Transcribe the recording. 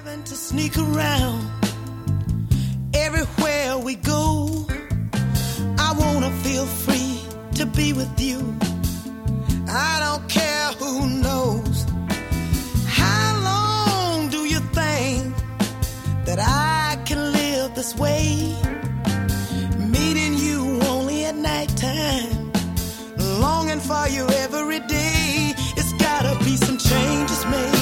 To sneak around everywhere we go. I wanna feel free to be with you. I don't care who knows. How long do you think that I can live this way? Meeting you only at nighttime, longing for you every day. It's gotta be some changes made.